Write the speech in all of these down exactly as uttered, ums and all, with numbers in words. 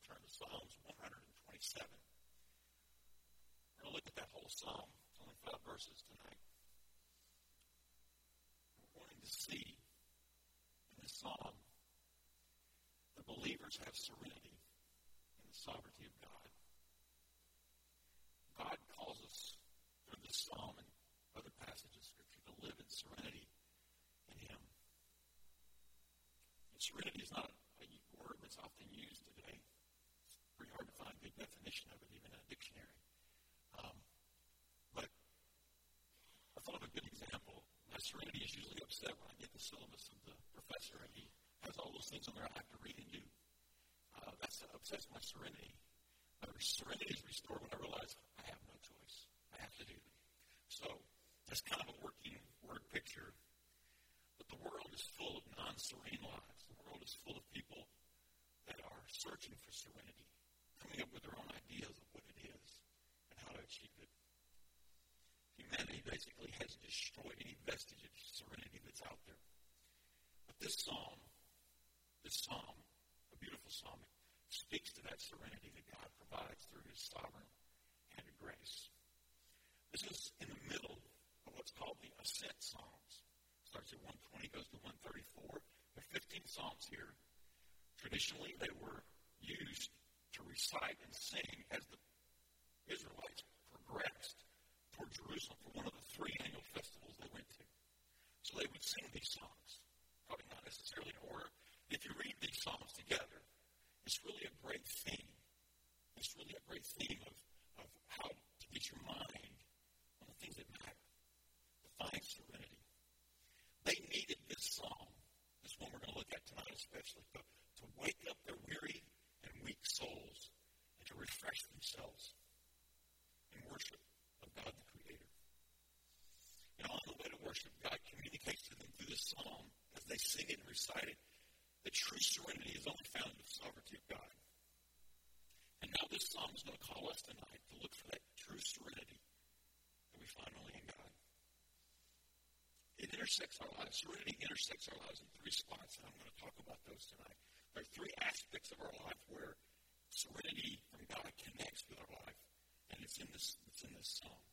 turn to Psalms one twenty-seven. We're going to look at that whole psalm. It's only five verses tonight. We're wanting to see in this psalm the believers have serenity in the sovereignty of God. God calls us through this psalm and other passages of Scripture to live in serenity in Him. And serenity is not a word that's often used today. It's pretty hard to find a good definition of it, even in a dictionary. Um, but I thought of a good example. My serenity is usually upset when I get the syllabus of the professor and he has all those things on there I have to read and do. Uh, that's uh, upsets my serenity. My serenity is restored when I realize I have no choice. I have to do them. So that's kind of a working word picture. But the world is full of non-serene lives. The world is full of people that are searching for serenity, coming up with their own ideas of what it is and how to achieve it. Humanity basically has destroyed any vestige of serenity that's out there. But this psalm, this psalm, a beautiful psalm, speaks to that serenity that God provides through His sovereign hand of grace. This is in the middle of what's called the Ascent Psalms. Starts at one twenty, goes to one thirty-four. There are fifteen psalms here. Traditionally, they were used to recite and sing as the Israelites progressed toward Jerusalem for one of the three annual festivals they went to. So they would sing these songs, probably not necessarily in order. If you read these psalms together, it's really a great theme. It's really a great theme of, of how to get your mind on the things that matter, to find serenity. They needed this psalm, this one we're going to look at tonight especially, to, to wake up their weary and weak souls and to refresh themselves in worship of God the Creator. And on the way to worship, God communicates to them through this psalm as they sing it and recite it. The true serenity is only found in the sovereignty of God. And now this psalm is going to call us tonight to look for that true serenity that we find only in God. It intersects our lives. Serenity intersects our lives in three spots, and I'm going to talk about those tonight. There are three aspects of our life where serenity from God connects with our life, and it's in this, it's in this psalm.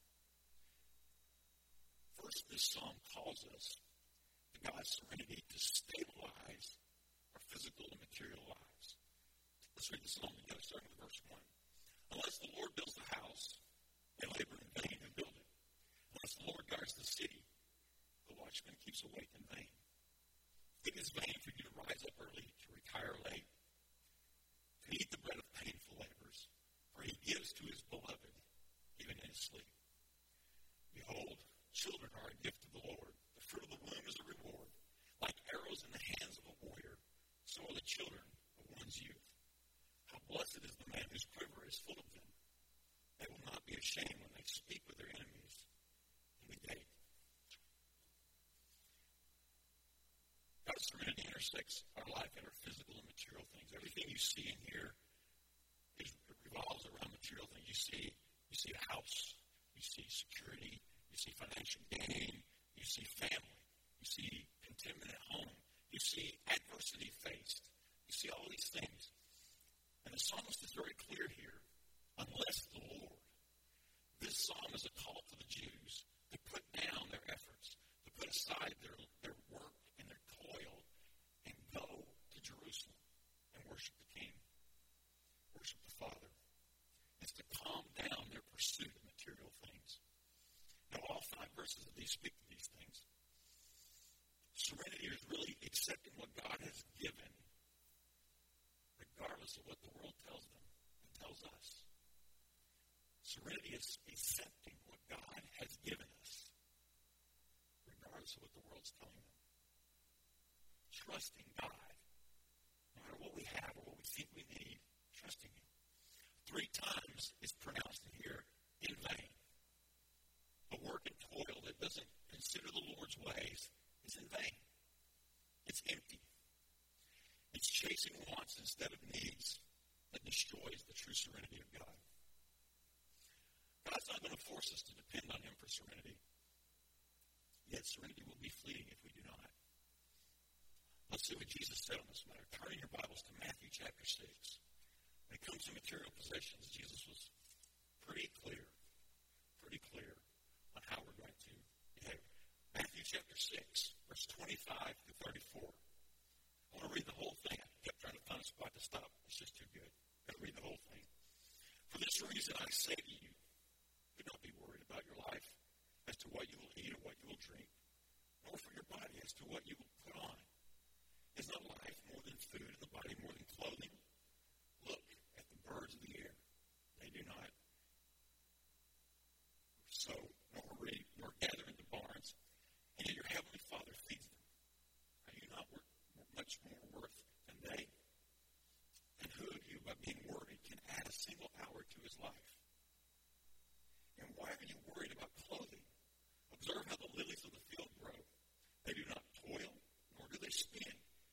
First, this psalm calls us to God's serenity to stabilize our physical and material lives. Let's read the psalm together, starting with verse one. Unless the Lord builds the house, they labor in vain who build it. Unless the Lord guards the city, the watchman keeps awake in vain. It is vain for you to rise up early, to retire late, to eat the bread of painful labors, for He gives to His beloved even in his sleep. Behold, children are a gift of the Lord. The fruit of the womb is a reward. Like arrows in the hands of a warrior, so are the children of one's youth. How blessed is the man whose quiver is full of them. They will not be ashamed when they speak with their enemies in the gate. God's serenity intersects our life and our physical and material things. Everything you see in here is, revolves around material things. You see, you see a house, you see security, you see financial gain, you see family, you see contentment at home, you see adversity faced, you see all these things. And the psalmist is very clear here. Unless the Lord. This psalm is a call to the Jews to put down their efforts, to put aside their, their work and their toil, and go to Jerusalem and worship the King, worship the Father. It's to calm down their pursuit of material things. Now, all five verses of these speak to these things. Serenity is really accepting what God has given, regardless of what the world tells them and tells us. Serenity is accepting what God has given us, regardless of what the world's telling them. Trusting God, no matter what we have or what we think we need, trusting Him. Three times is pronounced in here, in vain. A work and toil that doesn't consider the Lord's ways is in vain. It's empty. It's chasing wants instead of needs that destroys the true serenity of God. God's not going to force us to depend on Him for serenity. Yet serenity will be fleeting if we do not. Let's see what Jesus said on this matter. Turn in your Bibles to Matthew chapter six. And comes to material possessions, Jesus was pretty clear, pretty clear on how we're going to behave. Matthew chapter six, verse twenty-five to thirty-four. I want to read the whole thing. I kept trying to find a spot to stop. It's just too good. I've got to read the whole thing. For this reason I say to you, do not be worried about your life as to what you will eat or what you will drink, nor for your body as to what you will put on. Is not life more than food and the body more than clothing? Look at the birds of the air. They do not sow, nor reap, nor gather into barns, and yet your heavenly Father feeds them. Are you not worth, much more worth than they? And who of you, by being worried, can add a single hour to his life? And why are you worried about clothing? Observe how the lilies of the field grow. They do not toil, nor do they spin.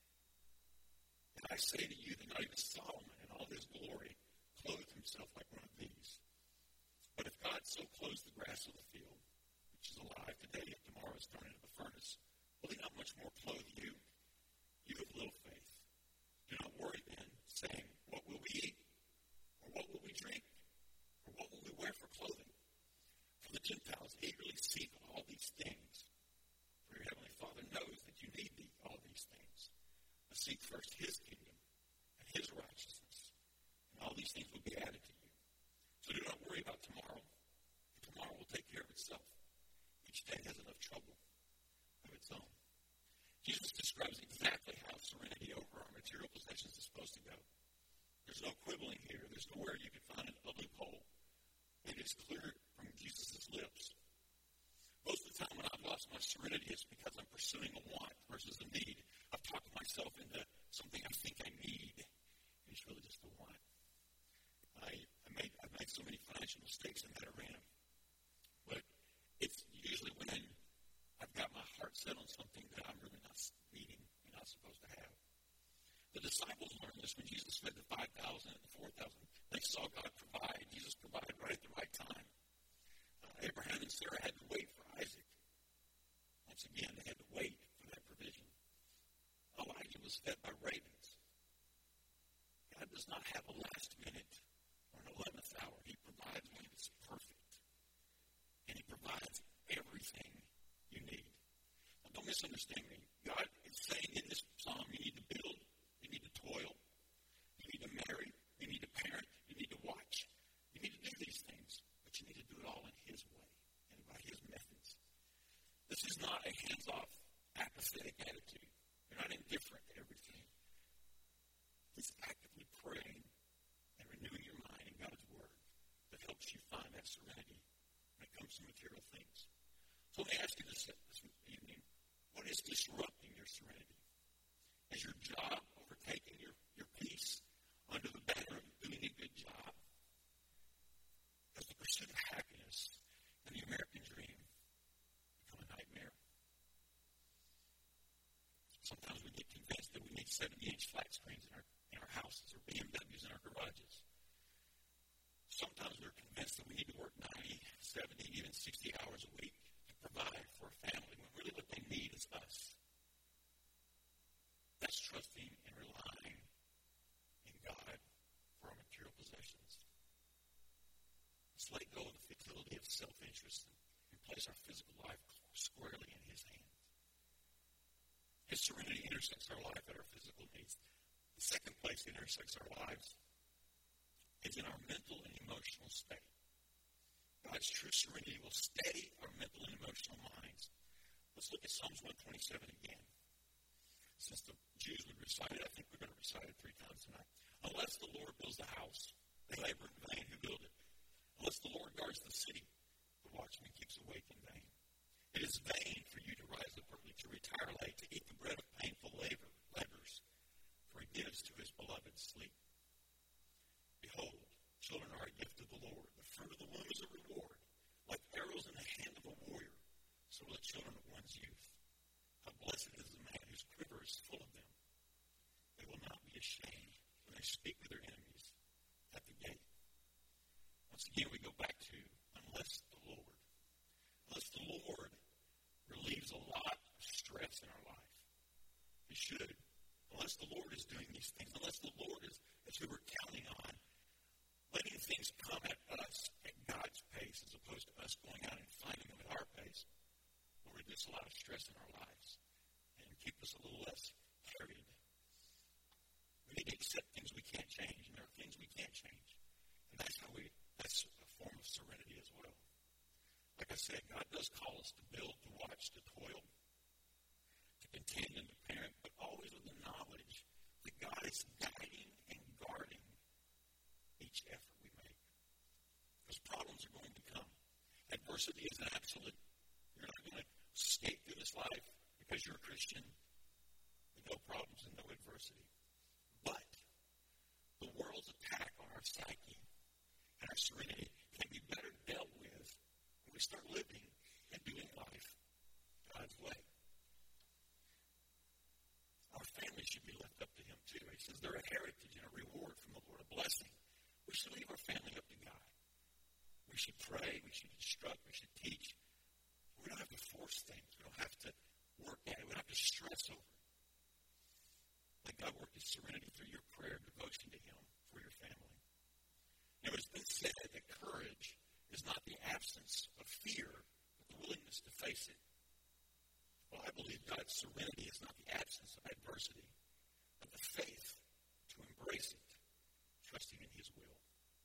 And I say to you that not even Solomon in all his glory clothed himself like one of these. But if God so clothes the grass of the field, which is alive today and tomorrow is thrown into the furnace, will he not much more clothe you, you of little faith? Do not worry then, saying, what will we eat? Or what will we drink? Or what will we wear for clothing? For the Gentiles eagerly seek all these things. For your heavenly Father knows that you need the, all these things. But seek first his kingdom and his righteousness, and all these things will be added to you. So do not worry about tomorrow, for tomorrow will take care of itself. Each day has enough trouble of its own. Jesus describes exactly how serenity over our material possessions is supposed to go. There's no quibbling here. There's nowhere you can find a loophole. It is clear from Jesus' lips. Most of the time when I've lost my serenity, it's because I'm pursuing a want versus a need. I've talked myself into something I think I need, and it's really just a want. I, I made, I've made so many financial mistakes in that arena. But it's usually when I've got my heart set on something that I'm really not needing and not supposed to have. The disciples learned this when Jesus fed the five thousand and the four thousand. They saw God provide. Jesus provided right at the right time. Uh, Abraham and Sarah had to wait for Isaac. Once again, they had to wait for that provision. Elijah was fed by ravens. God does not have a last minute or an eleventh hour. He provides when it's perfect. And he provides everything you need. Now, don't misunderstand me. God is saying in this psalm, you need to build, you need to toil, you need to marry, you need to parent, you need to watch. You need to do these things, but you need to do it all in his way and by his methods. This is not a hands-off, apathetic attitude. You're not indifferent to everything. It's actively praying and renewing your mind in God's word that helps you find that serenity when it comes to material things. So let me ask you this, this evening. What is disrupting your serenity? Is your job overtaking your, your peace under the banner of doing a good job? Has the pursuit of happiness and the American dream become a nightmare? Sometimes we get convinced that we need seventy-inch flat screens in our, in our houses or B M Ws in our garages. Sometimes we're convinced that we need to work ninety, seventy, even sixty hours a week to provide for a family when really what they need is us. That's trusting and relying in God for our material possessions. Let's let go of the futility of self-interest and place our physical life squarely in his hands. His serenity intersects our life at our physical needs. The second place it intersects our lives is in our mental and emotional state. God's true serenity will steady our mental and emotional minds. Let's look at Psalms one twenty-seven again. Since the Jews would recite it, I think we're going to recite it three times tonight. Unless the Lord builds the house, they labor in vain who build it. Unless the Lord guards the city, the watchman keeps awake in vain. It is vain for you to rise up early, to retire late, to eat the bread of painful labor, labors, for he gives to his beloved sleep. Behold, children are a gift of the Lord. The fruit of the womb is a reward. Like arrows in the hand of a warrior, so are the children of one's youth. How blessed is the man whose quiver is full of them. They will not be ashamed when they speak with their enemies at the gate. Once again, we go back to unless the Lord. Unless the Lord relieves a lot of stress in our life. He should. Unless the Lord is doing these things, unless the Lord is, is who we're counting on, a lot of stress in our lives and keep us a little less harried. We need to accept things we can't change, and there are things we can't change. And that's how we, that's a form of serenity as well. Like I said, God does call us to build, to watch, to toil, to contend and to parent, but always with the knowledge that God is guiding and guarding each effort we make. Because problems are going to come. Adversity is an absolute. You're not going to skate through this life because you're a Christian with no problems and no adversity. But the world's attack on our psyche and our serenity can be better dealt with when we start living and doing life God's way. Our family should be left up to Him too. He says they're a heritage and a reward from the Lord, a blessing. We should leave our family up to God. We should pray, we should instruct, we should teach. We don't have to force things. We don't have to work at it. We don't have to stress over it. Let God work His serenity through your prayer, devotion to Him for your family. Now, it's been said that courage is not the absence of fear, but the willingness to face it. Well, I believe God's serenity is not the absence of adversity, but the faith to embrace it, trusting in His will.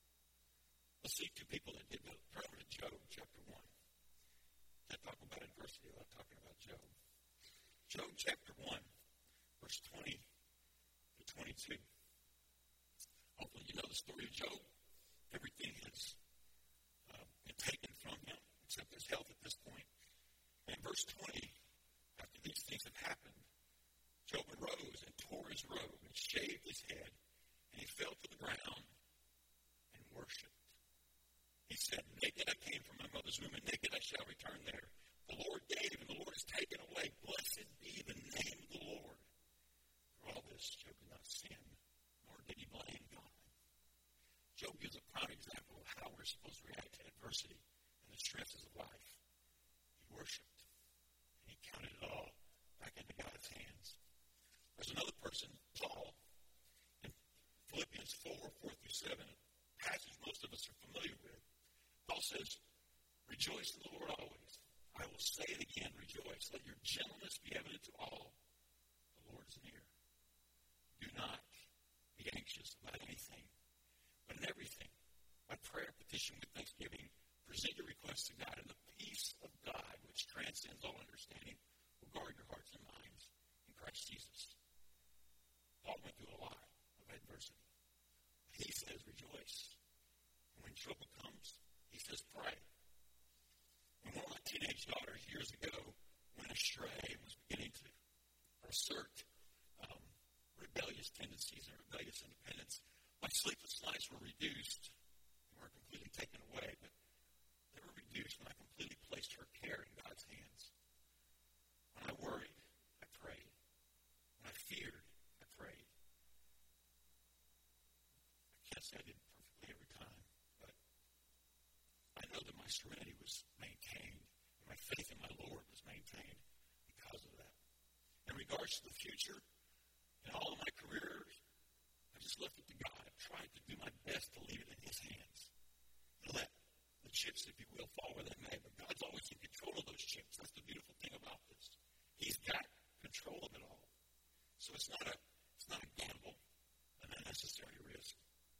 Let's see two people that did that. Turn over to Job chapter one. Not talking about adversity, I'm talking about Job. Job chapter one, verse twenty to twenty-two. Hopefully you know the story of Job. Everything has uh, been taken from him, except his health at this point. And in verse twenty, after these things have happened, Job arose and tore his robe and shaved his head, and he fell to the ground and worshipped. He said, naked I came from my mother's womb, and naked I shall return there. The Lord gave, and the Lord has taken away. Blessed be the name of the Lord. For all this, Job did not sin, nor did he blame God. Job gives a prime example of how we're supposed to react to adversity and the stresses of life. He worshipped, and he counted it all back into God's hands. There's another person, Paul, in Philippians four, four through seven, a passage most of us are familiar with. Paul says, rejoice in the Lord always. I will say it again, rejoice. Let your gentleness be evident to all. The Lord is near. Do not be anxious about anything, but in everything, by prayer, petition with thanksgiving, present your requests to God, and the peace of God, which transcends all understanding, will guard your hearts and minds in Christ Jesus. Paul went through a lot of adversity. He says, rejoice. And when trouble comes, he says, pray. When one of my teenage daughters years ago went astray and was beginning to assert um, rebellious tendencies and rebellious independence, my sleepless nights were reduced. They weren't completely taken away, but they were reduced when I completely placed her care in God's hands. When I worried, I prayed. When I feared, I prayed. I can't say I did it perfectly every time, but I know that my serenity was maintained, and my faith in my Lord was maintained because of that. In regards to the future, in all of my careers, I just left it to God. I tried to do my best to leave it in His hands and let the chips, if you will, fall where they may. But God's always in control of those chips. That's the beautiful thing about this. He's got control of it all. So it's not a it's not a gamble, an unnecessary risk.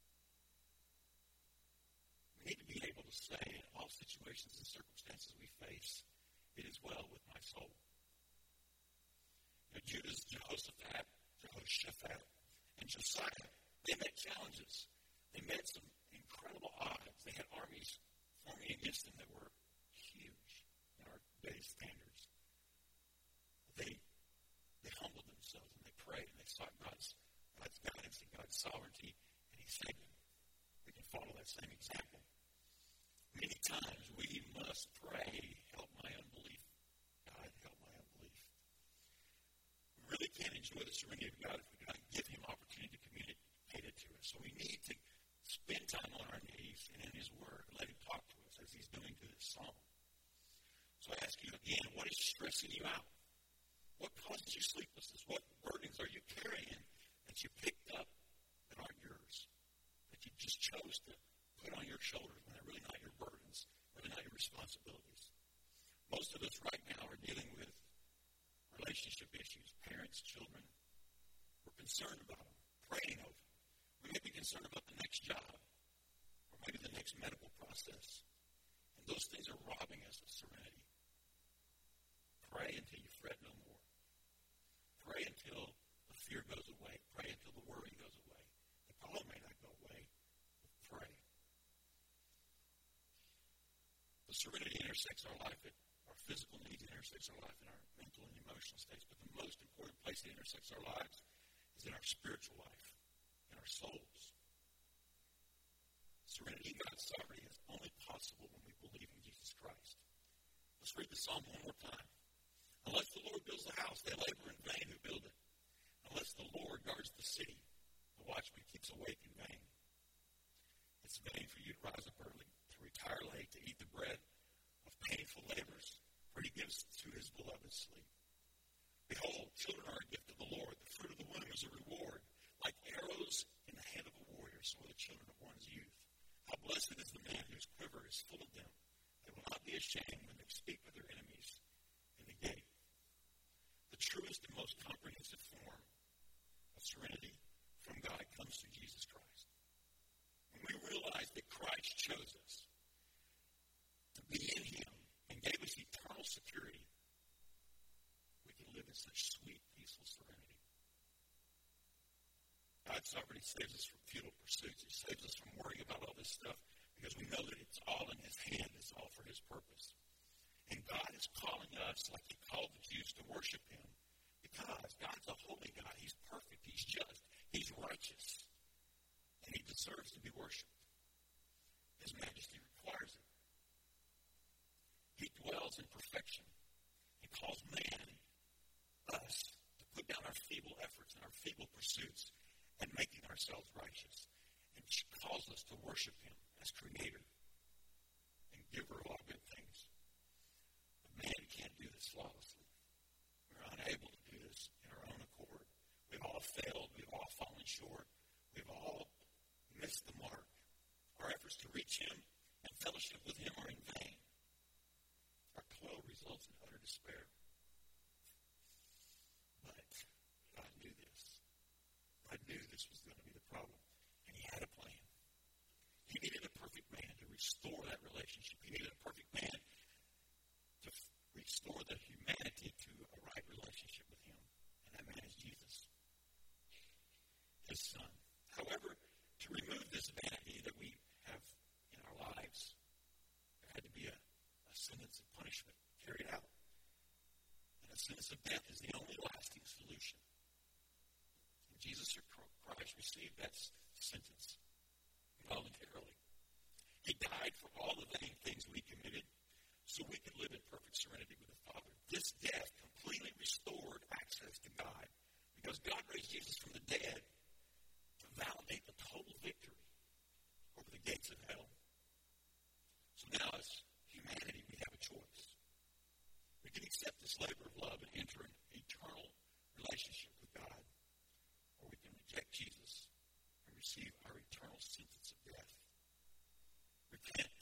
We need to be able to say in all situations and circumstances we face, it is well with my soul. You know, Judah's Jehoshaphat, Jehoshaphat, and Josiah, they met challenges. They met some incredible odds. They had armies forming against them that were huge in our day's standards. They they humbled themselves and they prayed and they sought God's, God's guidance and God's sovereignty, and He saved them. We can follow that same example. Many times we must pray, help my unbelief. God, help my unbelief. We really can't enjoy the serenity of God if we do not give Him opportunity to communicate it to us. So we need to spend time on our knees and in His Word and let Him talk to us as He's doing through this psalm. So I ask you again, what is stressing you out? What causes you sleeplessness? What burdens are you carrying that you picked up that aren't yours? That you just chose to put on your shoulders when they're really not your burdens, really not your responsibilities? Most of us right now are dealing with concerned about them, praying over them. We may be concerned about the next job or maybe the next medical process. And those things are robbing us of serenity. Pray until you fret no more. Pray until the fear goes away. Pray until the worry goes away. The problem may not go away, but pray. The serenity intersects our life. It, our physical needs intersects our life in our mental and emotional states. But the most important place it intersects our lives is in our spiritual life, in our souls. Serenity in God's sovereignty is only possible when we believe in Jesus Christ. Let's read the psalm one more time. Unless the Lord builds the house, they labor in vain who build it. Unless the Lord guards the city, the watchman keeps awake in vain. It's vain for you to rise up early, to retire late, to eat the bread of painful labors, for he gives to his beloved sleep. Behold, children are a gift of the Lord. The fruit of the womb is a reward. Like arrows in the hand of a warrior, so are the children of one's youth. How blessed is the man whose quiver is full of them. They will not be ashamed when they speak with their enemies in the gate. The truest and most comprehensive form of serenity from God comes through Jesus Christ. When we realize that Christ chose us to be in him and gave us eternal security, we can live in such sweet, peaceful serenity. God's sovereignty saves us from futile pursuits. He saves us from worrying about all this stuff because we know that it's all in his hand. It's all for his purpose. And God is calling us, like he called the Jews, to worship him because God's a holy God. He's perfect. He's just. He's righteous. And he deserves to be worshipped. His majesty requires it. He dwells in perfection and calls man, us, to put down our feeble efforts and our feeble pursuits and making ourselves righteous. And she calls us to worship him as creator and giver of all good things. But man can't do this flawlessly. We're unable to do this in our own accord. We've all failed. We've all fallen short. We've all missed the mark. Our efforts to reach him and fellowship with him are in vain. Our toil results in utter despair. But God knew this. God knew this was going to be the problem. And he had a plan. He needed a perfect man to restore that relationship. He needed a perfect man to f- restore the humanity to a right relationship with him. And that man is Jesus, his son. However, to remove this vanity that we have in our lives, there had to be a, a sentence of punishment carried out. And a sentence of death is the only lasting solution. And Jesus Christ received that sentence voluntarily. He died for all the vain things we committed so we could live in perfect serenity with the Father. This death completely restored access to God because God raised Jesus from the dead to validate the total victory over the gates of hell. So now as humanity, we have a choice. We can accept this labor of love and enter an eternal relationship with God, or we can reject Jesus and receive our eternal sentence of death. Repent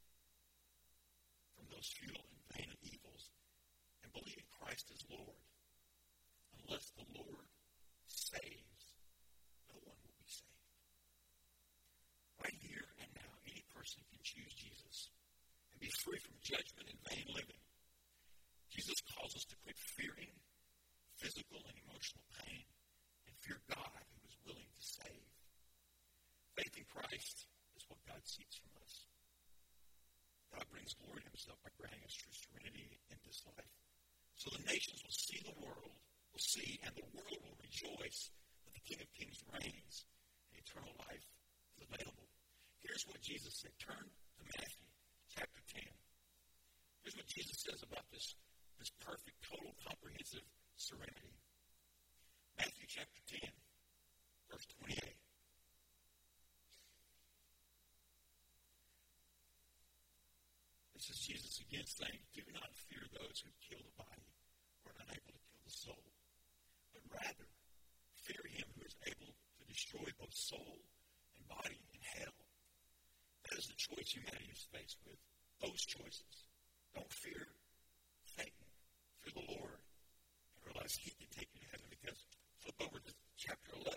from those futile and vain evils and believe in Christ as Lord. Unless the Lord saves, no one will be saved. Right here and now, any person can choose Jesus and be free from judgment and vain living. Jesus calls us to quit fearing physical and emotional pain and fear God who is willing to save. Faith in Christ is what God seeks from us. God brings glory to himself by granting us true serenity in this life. So the nations will see the world, will see, and the world will rejoice that the King of Kings reigns and eternal life is available. Here's what Jesus said. Turn to Matthew chapter ten. Here's what Jesus says about this, this perfect, total, comprehensive serenity. Matthew chapter ten, verse twenty-eight. This is Jesus again saying, do not fear those who kill the body or are unable to kill the soul, but rather fear him who is able to destroy both soul and body in hell. That is the choice humanity is faced with. Those choices. Don't fear Satan. Fear the Lord. And realize he can take you to heaven because flip over to chapter eleven.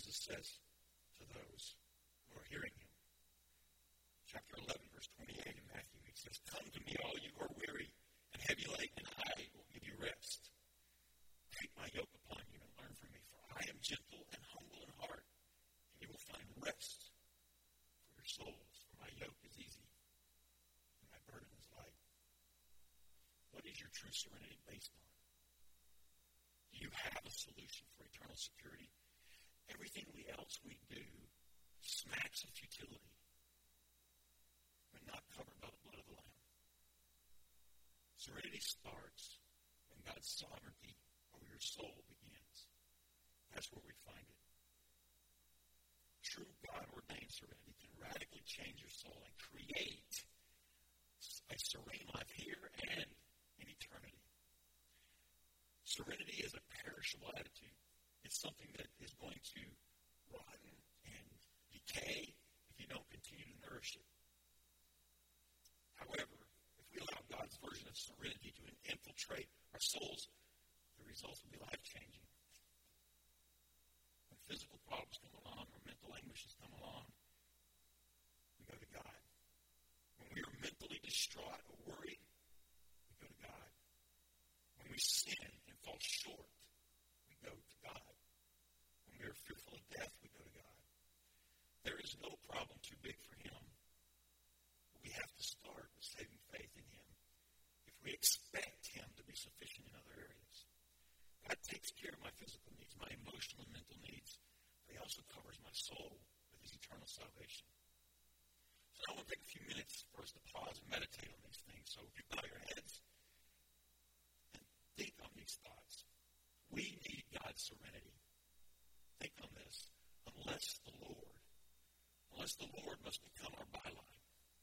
Jesus says to those who are hearing him. Chapter eleven, verse twenty-eight in Matthew, he says, "Come to me, all you who are weary and heavy laden, and I will give you rest. Take my yoke upon you and learn from me, for I am gentle and humble in heart, and you will find rest for your souls. For my yoke is easy, and my burden is light." What is your true serenity based on? Do you have a solution for eternal security? Everything else we do smacks of futility when not covered by the blood of the Lamb. Serenity starts when God's sovereignty over your soul begins. That's where we find it. True God-ordained serenity can radically change your soul and create a serene life here and in eternity. Serenity is a perishable attitude. It's something that is going to rotten and decay if you don't continue to nourish it. However, if we allow God's version of serenity to infiltrate our souls, the results will be life-changing. When physical problems come along or mental anguishes come along, we go to God. When we are mentally distraught or worried, we go to God. When we sin and fall short, we go to God. When we are fearful of death, we go to God. There is no problem too big for him. But we have to start with saving faith in him if we expect him to be sufficient in other areas. God takes care of my physical needs, my emotional and mental needs, but he also covers my soul with his eternal salvation. So now I want to take a few minutes for us to pause and meditate on these things. So if you bow your heads and think on these thoughts. We need God's serenity. Think on this. Unless the Lord, unless the Lord must become our byline,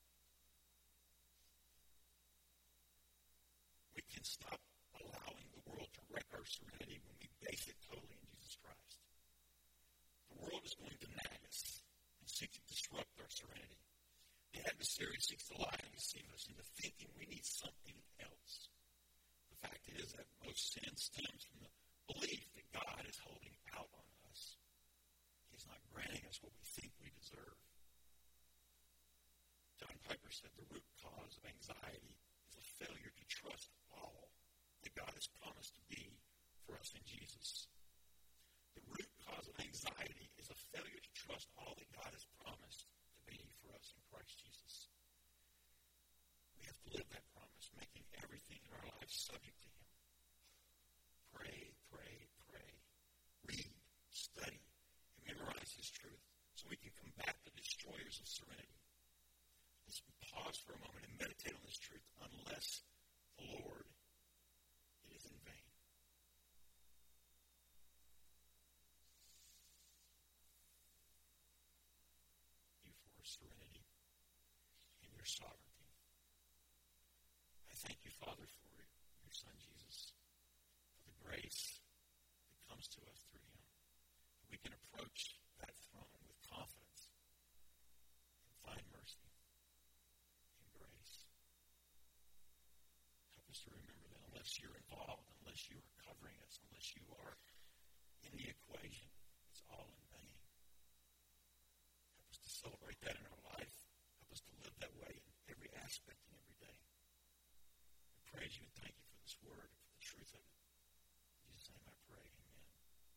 we can stop allowing the world to wreck our serenity when we base it totally in Jesus Christ. The world is going to nag us and seek to disrupt our serenity. The adversary seeks to lie and deceive us into thinking we need something else. The fact is that most sin stems from the belief that God is holding out on us. He's not granting us what we think we deserve. John Piper said the root cause of anxiety is a failure to trust all that God has promised to be for us in Jesus. The root cause of anxiety is a failure to trust all that God has promised to be for us in Christ Jesus. We have to live that promise, making everything in our lives subject to him. Pray, pray, pray. Read, study, and memorize his truth so we can combat the destroyers of serenity. Let's pause for a moment and meditate on this truth. Unless the Lord, it is in vain. You for serenity in your sovereignty. I thank you, Father, for your Son, Jesus, for the grace that comes to us through him. We can approach that throne with confidence and find mercy and grace. Help us to remember that unless you're involved, unless you are covering us, unless you are in the equation, it's all in vain. Help us to celebrate that in our life. Help us to live that way in every aspect and every day. I praise you and thank you for this word and for the truth of it. In Jesus' name I pray. Amen.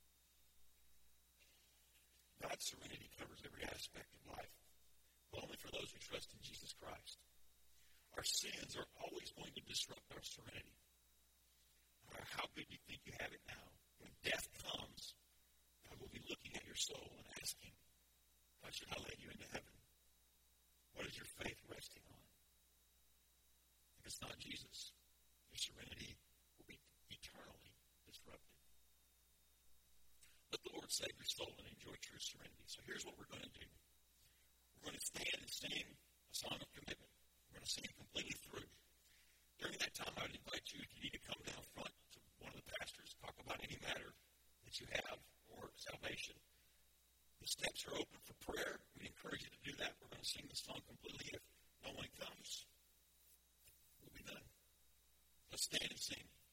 God's serenity covers every aspect of life, but only for those who trust in Jesus Christ. Our sins are always going to disrupt our serenity. No matter how good you think you have it now, when death comes, God will be looking at your soul and asking, how should I let you into heaven? What is your faith resting on? If it's not Jesus, your serenity will be eternally disrupted. Let the Lord save your soul and enjoy true serenity. So here's what we're going to do. We're going to stand and sing a song of commitment. We're going to sing it completely through. During that time, I would invite you, if you need to come down front to one of the pastors, talk about any matter that you have or salvation. The steps are open for prayer. We encourage you to do that. We're going to sing the song completely. If no one comes, we'll be done. Let's stand and sing.